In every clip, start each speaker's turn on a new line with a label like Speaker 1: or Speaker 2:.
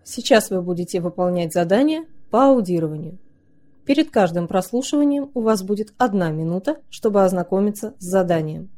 Speaker 1: Сейчас вы будете выполнять задание по аудированию. Перед каждым прослушиванием у вас будет 1 минута, чтобы ознакомиться с заданием.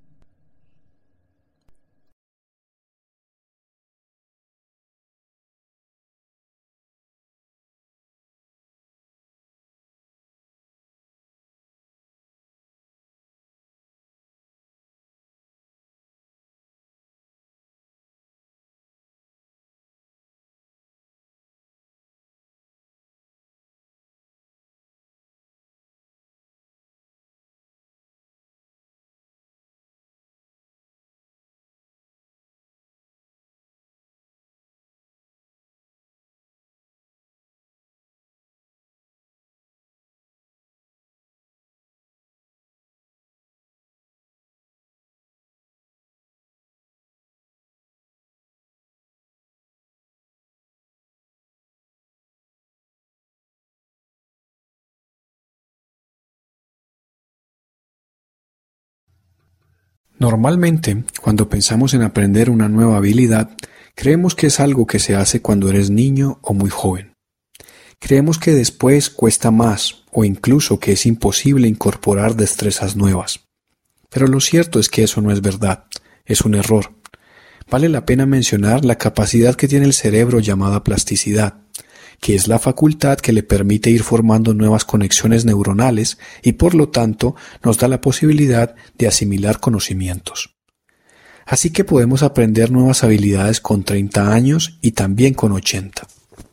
Speaker 2: Normalmente, cuando pensamos en aprender una nueva habilidad, creemos que es algo que se hace cuando eres niño o muy joven. Creemos que después cuesta más o incluso que es imposible incorporar destrezas nuevas. Pero lo cierto es que eso no es verdad, es un error. Vale la pena mencionar la capacidad que tiene el cerebro llamada plasticidad, que es la facultad que le permite ir formando nuevas conexiones neuronales y por lo tanto nos da la posibilidad de asimilar conocimientos. Así que podemos aprender nuevas habilidades con 30 años y también con 80.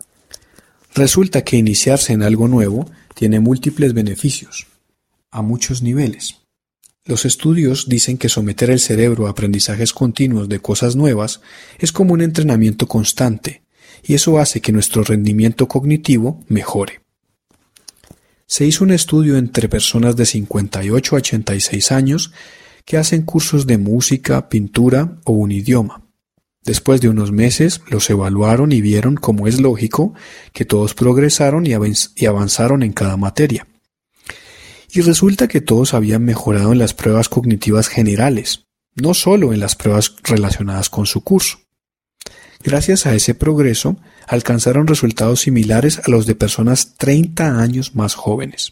Speaker 2: Resulta que iniciarse en algo nuevo tiene múltiples beneficios, a muchos niveles. Los estudios dicen que someter el cerebro a aprendizajes continuos de cosas nuevas es como un entrenamiento constante, y eso hace que nuestro rendimiento cognitivo mejore. Se hizo un estudio entre personas de 58 a 86 años que hacen cursos de música, pintura o un idioma. Después de unos meses los evaluaron y vieron, como es lógico, que todos progresaron y avanzaron en cada materia. Y resulta que todos habían mejorado en las pruebas cognitivas generales, no solo en las pruebas relacionadas con su curso. Gracias a ese progreso, alcanzaron resultados similares a los de personas 30 años más jóvenes.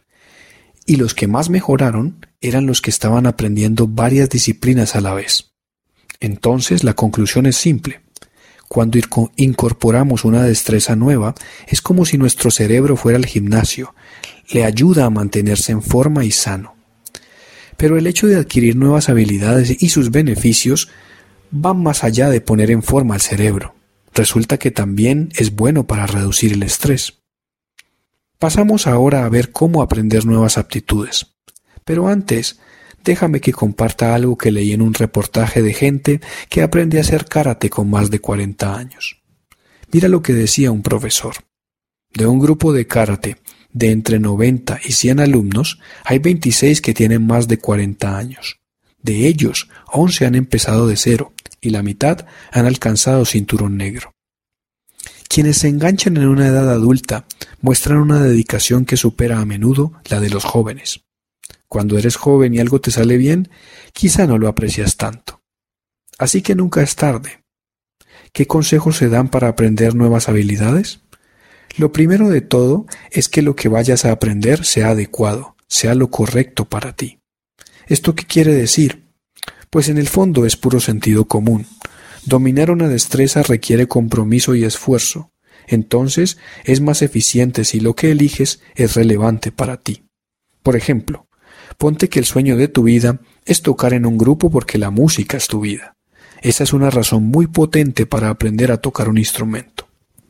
Speaker 2: Y los que más mejoraron eran los que estaban aprendiendo varias disciplinas a la vez. Entonces, la conclusión es simple. Cuando incorporamos una destreza nueva, es como si nuestro cerebro fuera al gimnasio, le ayuda a mantenerse en forma y sano. Pero el hecho de adquirir nuevas habilidades y sus beneficios van más allá de poner en forma el cerebro. Resulta que también es bueno para reducir el estrés. Pasamos ahora a ver cómo aprender nuevas aptitudes. Pero antes, déjame que comparta algo que leí en un reportaje de gente que aprende a hacer karate con más de 40 años. Mira lo que decía un profesor. De un grupo de karate de entre 90 y 100 alumnos, hay 26 que tienen más de 40 años. De ellos, 11 han empezado de cero y la mitad han alcanzado cinturón negro. Quienes se enganchan en una edad adulta muestran una dedicación que supera a menudo la de los jóvenes. Cuando eres joven y algo te sale bien, quizá no lo aprecias tanto. Así que nunca es tarde. ¿Qué consejos se dan para aprender nuevas habilidades? Lo primero de todo es que lo que vayas a aprender sea adecuado, sea lo correcto para ti. ¿Esto qué quiere decir? Pues en el fondo es puro sentido común. Dominar una destreza requiere compromiso y esfuerzo. Entonces es más eficiente si lo que eliges es relevante para ti. Por ejemplo, ponte que el sueño de tu vida es tocar en un grupo porque la música es tu vida. Esa es una razón muy potente para aprender a tocar un instrumento.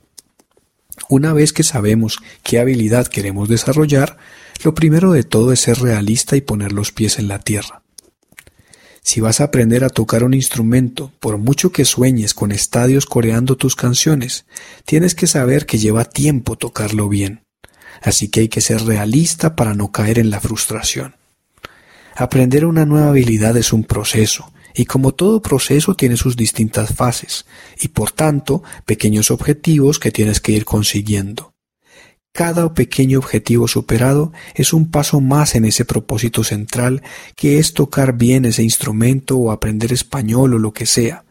Speaker 2: Una vez que sabemos qué habilidad queremos desarrollar, lo primero de todo es ser realista y poner los pies en la tierra. Si vas a aprender a tocar un instrumento, por mucho que sueñes con estadios coreando tus canciones, tienes que saber que lleva tiempo tocarlo bien. Así que hay que ser realista para no caer en la frustración. Aprender una nueva habilidad es un proceso, y como todo proceso tiene sus distintas fases, y por tanto, pequeños objetivos que tienes que ir consiguiendo. Cada pequeño objetivo superado es un paso más en ese propósito central que es tocar bien ese instrumento o aprender español o lo que sea.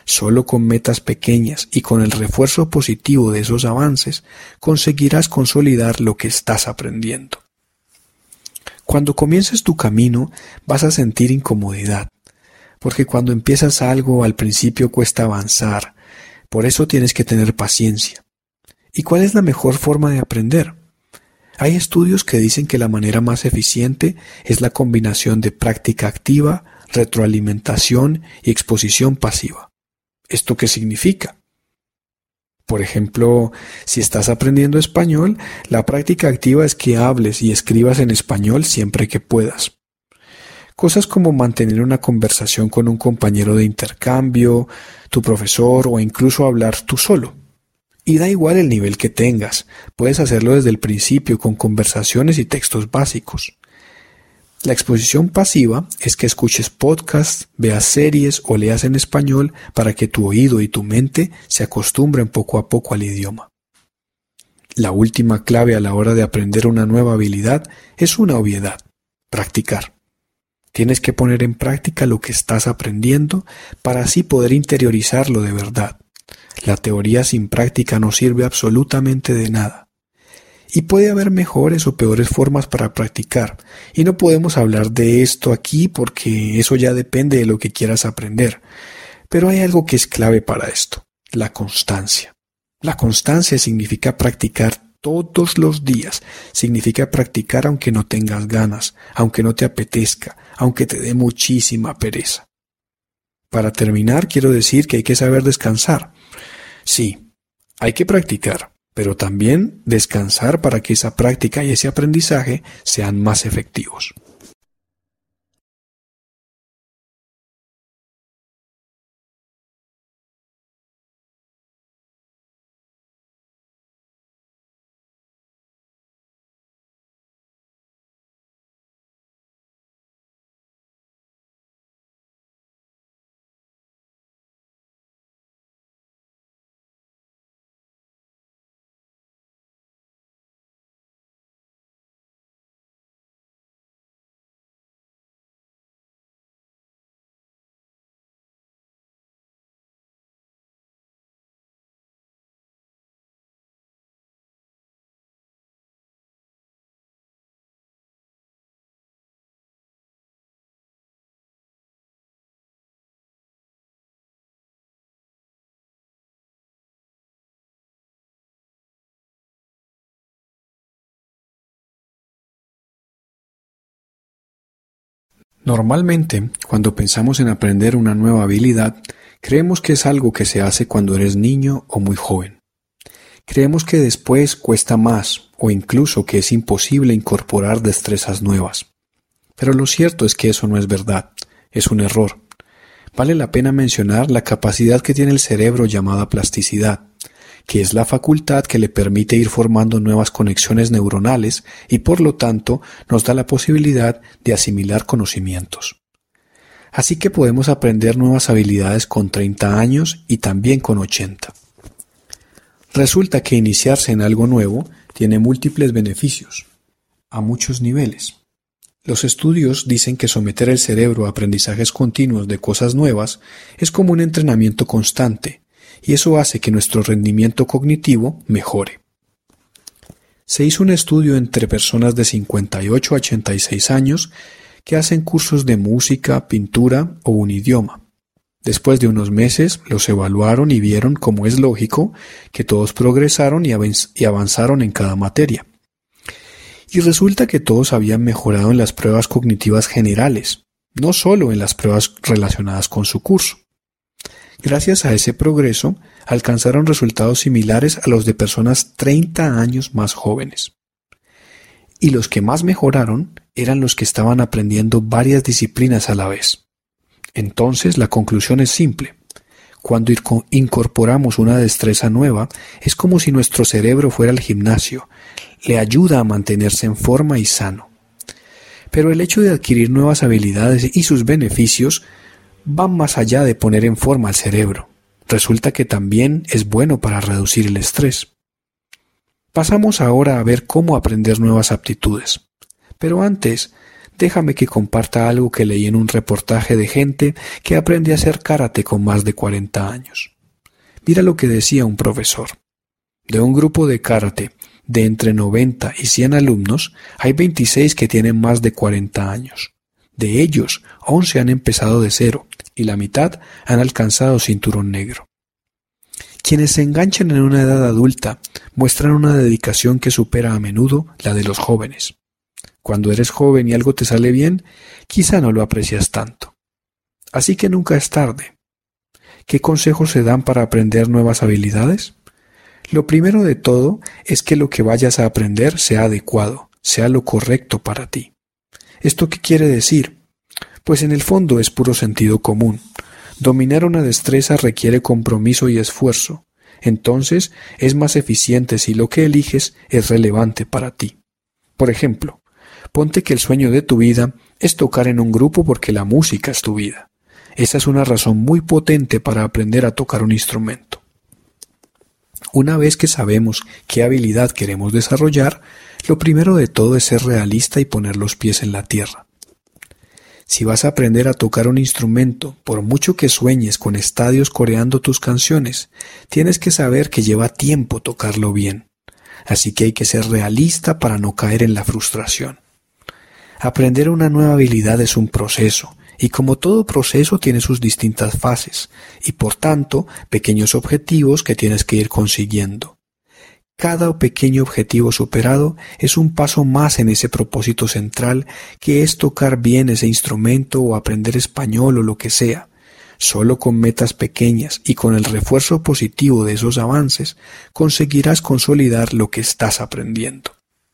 Speaker 2: solo con metas pequeñas y con el refuerzo positivo de esos avances, conseguirás consolidar lo que estás aprendiendo. Cuando comiences tu camino, vas a sentir incomodidad, porque cuando empiezas algo al principio cuesta avanzar, por eso tienes que tener paciencia. ¿Y cuál es la mejor forma de aprender? Hay estudios que dicen que la manera más eficiente es la combinación de práctica activa, retroalimentación y exposición pasiva. ¿Esto qué significa? Por ejemplo, si estás aprendiendo español, la práctica activa es que hables y escribas en español siempre que puedas. Cosas como mantener una conversación con un compañero de intercambio, tu profesor o incluso hablar tú solo. Y da igual el nivel que tengas, puedes hacerlo desde el principio con conversaciones y textos básicos. La exposición pasiva es que escuches podcasts, veas series o leas en español para que tu oído y tu mente se acostumbren poco a poco al idioma. La última clave a la hora de aprender una nueva habilidad es una obviedad: practicar. Tienes que poner en práctica lo que estás aprendiendo para así poder interiorizarlo de verdad. La teoría sin práctica no sirve absolutamente de nada. Y puede haber mejores o peores formas para practicar, y no podemos hablar de esto aquí porque eso ya depende de lo que quieras aprender. Pero hay algo que es clave para esto: la constancia. La constancia significa practicar todos los días, significa practicar aunque no tengas ganas, aunque no te apetezca, aunque te dé muchísima pereza. Para terminar, quiero decir que hay que saber descansar. Sí, hay que practicar, pero también descansar para que esa práctica y ese aprendizaje sean más efectivos. Normalmente, cuando pensamos en aprender una nueva habilidad, creemos que es algo que se hace cuando eres niño o muy joven. Creemos que después cuesta más o incluso que es imposible incorporar destrezas nuevas. Pero lo cierto es que eso no es verdad, es un error. Vale la pena mencionar la capacidad que tiene el cerebro llamada plasticidad, que es la facultad que le permite ir formando nuevas conexiones neuronales y por lo tanto nos da la posibilidad de asimilar conocimientos. Así que podemos aprender nuevas habilidades con 30 años y también con 80. Resulta que iniciarse en algo nuevo tiene múltiples beneficios, a muchos niveles. Los estudios dicen que someter el cerebro a aprendizajes continuos de cosas nuevas es como un entrenamiento constante, y eso hace que nuestro rendimiento cognitivo mejore. Se hizo un estudio entre personas de 58 a 86 años que hacen cursos de música, pintura o un idioma. Después de unos meses los evaluaron y vieron, como es lógico, que todos progresaron y avanzaron en cada materia. Y resulta que todos habían mejorado en las pruebas cognitivas generales, no solo en las pruebas relacionadas con su curso. Gracias a ese progreso, alcanzaron resultados similares a los de personas 30 años más jóvenes. Y los que más mejoraron eran los que estaban aprendiendo varias disciplinas a la vez. Entonces, la conclusión es simple. Cuando incorporamos una destreza nueva, es como si nuestro cerebro fuera al gimnasio. Le ayuda a mantenerse en forma y sano. Pero el hecho de adquirir nuevas habilidades y sus beneficios van más allá de poner en forma al cerebro. Resulta que también es bueno para reducir el estrés. Pasamos ahora a ver cómo aprender nuevas aptitudes. Pero antes, déjame que comparta algo que leí en un reportaje de gente que aprende a hacer karate con más de 40 años. Mira lo que decía un profesor. De un grupo de karate de entre 90 y 100 alumnos, hay 26 que tienen más de 40 años. De ellos, 11 han empezado de cero y la mitad han alcanzado cinturón negro. Quienes se enganchan en una edad adulta muestran una dedicación que supera a menudo la de los jóvenes. Cuando eres joven y algo te sale bien, quizá no lo aprecias tanto. Así que nunca es tarde. ¿Qué consejos se dan para aprender nuevas habilidades? Lo primero de todo es que lo que vayas a aprender sea adecuado, sea lo correcto para ti. ¿Esto qué quiere decir? Pues en el fondo es puro sentido común. Dominar una destreza requiere compromiso y esfuerzo. Entonces es más eficiente si lo que eliges es relevante para ti. Por ejemplo, ponte que el sueño de tu vida es tocar en un grupo porque la música es tu vida. Esa es una razón muy potente para aprender a tocar un instrumento. Una vez que sabemos qué habilidad queremos desarrollar, lo primero de todo es ser realista y poner los pies en la tierra. Si vas a aprender a tocar un instrumento, por mucho que sueñes con estadios coreando tus canciones, tienes que saber que lleva tiempo tocarlo bien. Así que hay que ser realista para no caer en la frustración. Aprender una nueva habilidad es un proceso, y como todo proceso tiene sus distintas fases, y por tanto, pequeños objetivos que tienes que ir consiguiendo. Cada pequeño objetivo superado es un paso más en ese propósito central que es tocar bien ese instrumento o aprender español o lo que sea. Solo con metas pequeñas y con el refuerzo positivo de esos avances conseguirás consolidar lo que estás aprendiendo.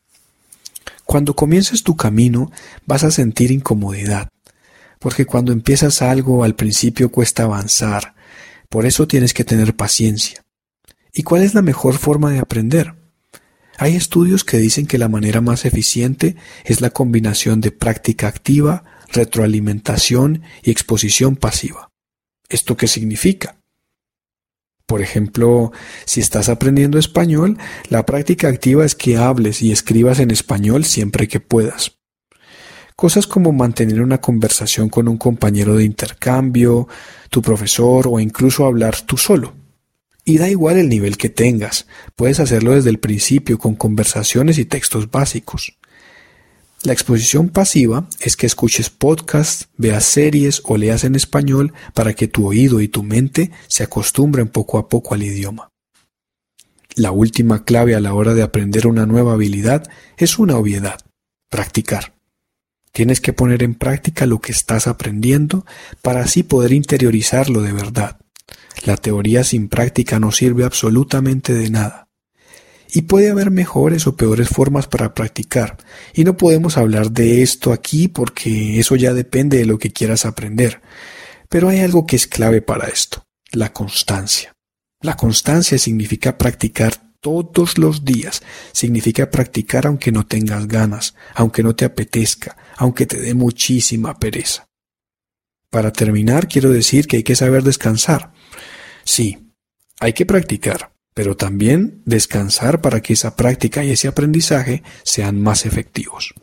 Speaker 2: Cuando comiences tu camino vas a sentir incomodidad, porque cuando empiezas algo al principio cuesta avanzar, por eso tienes que tener paciencia. ¿Y cuál es la mejor forma de aprender? Hay estudios que dicen que la manera más eficiente es la combinación de práctica activa, retroalimentación y exposición pasiva. ¿Esto qué significa? Por ejemplo, si estás aprendiendo español, la práctica activa es que hables y escribas en español siempre que puedas. Cosas como mantener una conversación con un compañero de intercambio, tu profesor o incluso hablar tú solo. Y da igual el nivel que tengas, puedes hacerlo desde el principio con conversaciones y textos básicos. La exposición pasiva es que escuches podcasts, veas series o leas en español para que tu oído y tu mente se acostumbren poco a poco al idioma. La última clave a la hora de aprender una nueva habilidad es una obviedad: practicar. Tienes que poner en práctica lo que estás aprendiendo para así poder interiorizarlo de verdad. La teoría sin práctica no sirve absolutamente de nada. Y puede haber mejores o peores formas para practicar, y no podemos hablar de esto aquí porque eso ya depende de lo que quieras aprender. Pero hay algo que es clave para esto: la constancia. La constancia significa practicar todos los días, significa practicar aunque no tengas ganas, aunque no te apetezca, aunque te dé muchísima pereza. Para terminar, quiero decir que hay que saber descansar. Sí, hay que practicar, pero también descansar para que esa práctica y ese aprendizaje sean más efectivos.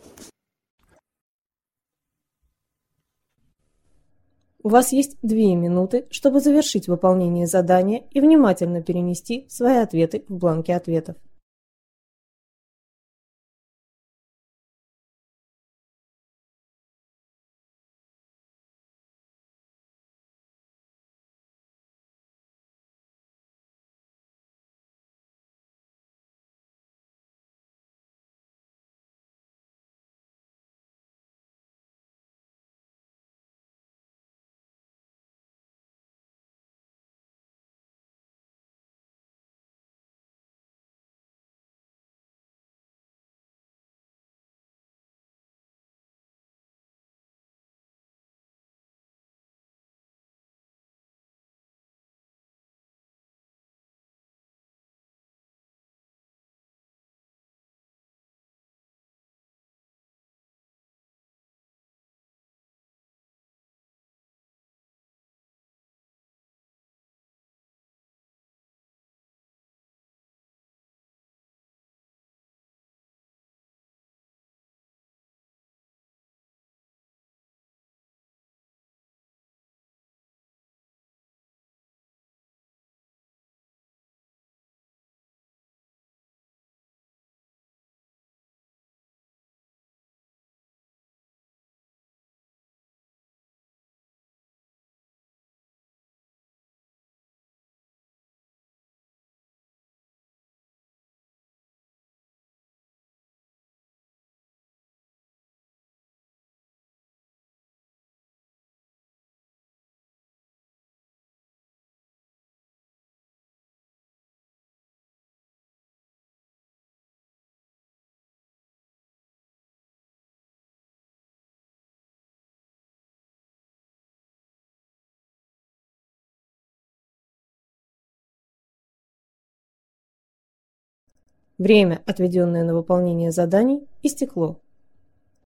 Speaker 1: У вас есть 2 минуты, чтобы завершить выполнение задания и внимательно перенести свои ответы в бланке ответов. Время, отведенное на выполнение заданий, истекло.